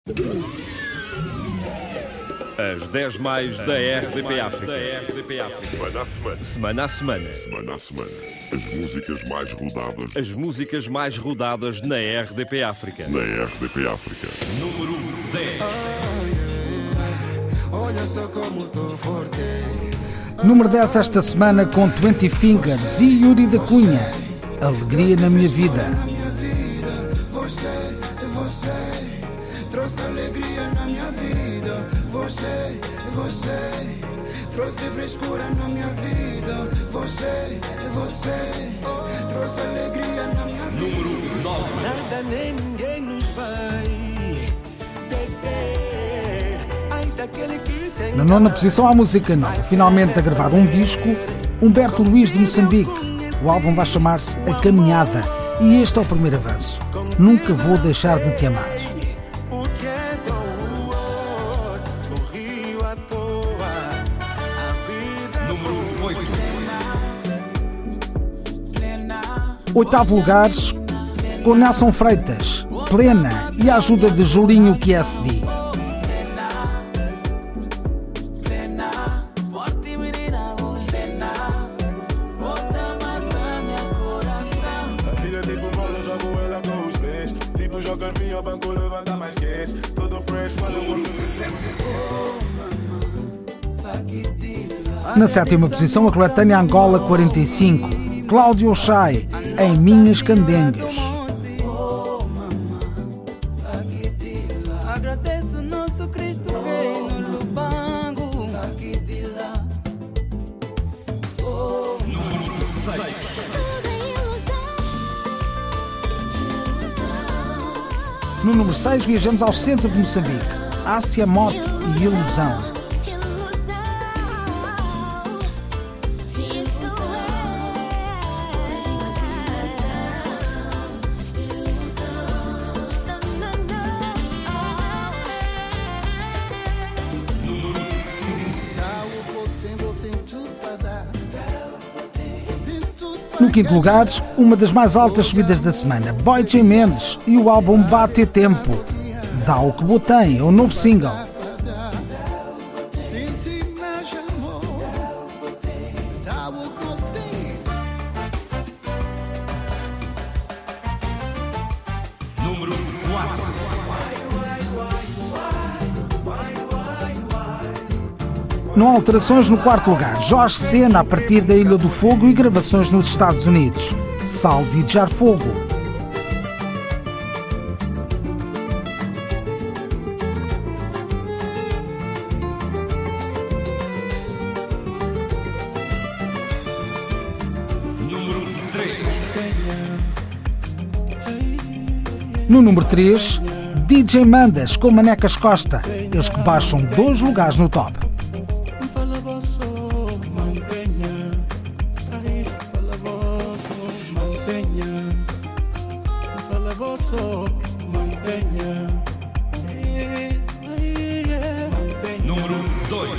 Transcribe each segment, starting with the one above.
As 10 mais da RDP África. Semana a semana. As músicas mais rodadas. As músicas mais rodadas na RDP África. Número 10. Olha só como tô forte. Número 10 esta semana com 20 Fingers e Yuri da Cunha. Alegria na minha vida. Você trouxe alegria na minha vida. Você trouxe frescura na minha vida. Você trouxe alegria na minha vida. Número 9. Nada nem ninguém nos vai deter. Ai, daquele que tem. Na nona posição há música nova, finalmente a gravar um disco, Humberto Luís de Moçambique. O álbum vai chamar-se A Caminhada e este é o primeiro avanço. Nunca vou deixar de te amar. O que é dor, sorriu à toa. A vida Número 8. Oitavo lugar com Nelson Freitas, Plena e a ajuda de Julinho QSD. Na sétima posição, a coletânea Angola 45, Cláudio Chay, Em Minhas Candengas. agradeço nosso Cristo Rei no Lubango. Número 6. No número 6 viajamos ao centro de Moçambique, Ásia, Morte e Ilusão. No quinto lugar, uma das mais altas subidas da semana, Boy J. Mendes e o álbum Bate Tempo. Dá o que botei, é o novo single. Número 4. Não há alterações no quarto lugar, Jorge Sena a partir da Ilha do Fogo e gravações nos Estados Unidos. Sal de Jar Fogo. Número 3. No número 3, DJ Mandas com Manecas Costa, eles que baixam 2 lugares no top. Número 2.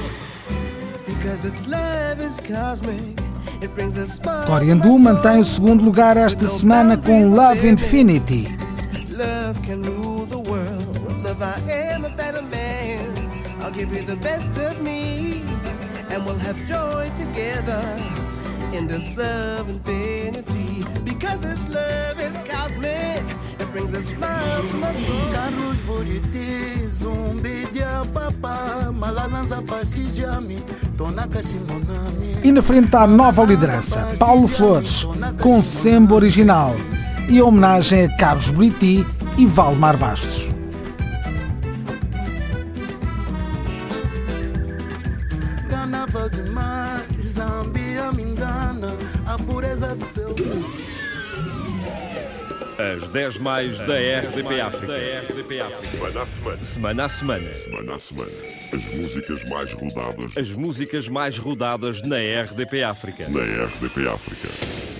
Coriandu mantém o segundo lugar esta semana com Love Infinity. Love can rule the world. With love I am a better man. I'll give you the best of me, and we'll have joy together in this love infinity. Because this love is cosmic, it brings a smile to my soul. Carlos Buriti, zumbi dia papa, malalanza pachijami, tonaka shimonami. E na frente há nova liderança, Paulo Flores, com Sembo Original e a homenagem a Carlos Buriti e Valdemar Bastos. Ganava demais, Zambia me engana, a pureza do seu. As 10 mais da RDP África. Semana a semana. As músicas mais rodadas. As músicas mais rodadas na RDP África. Na RDP África.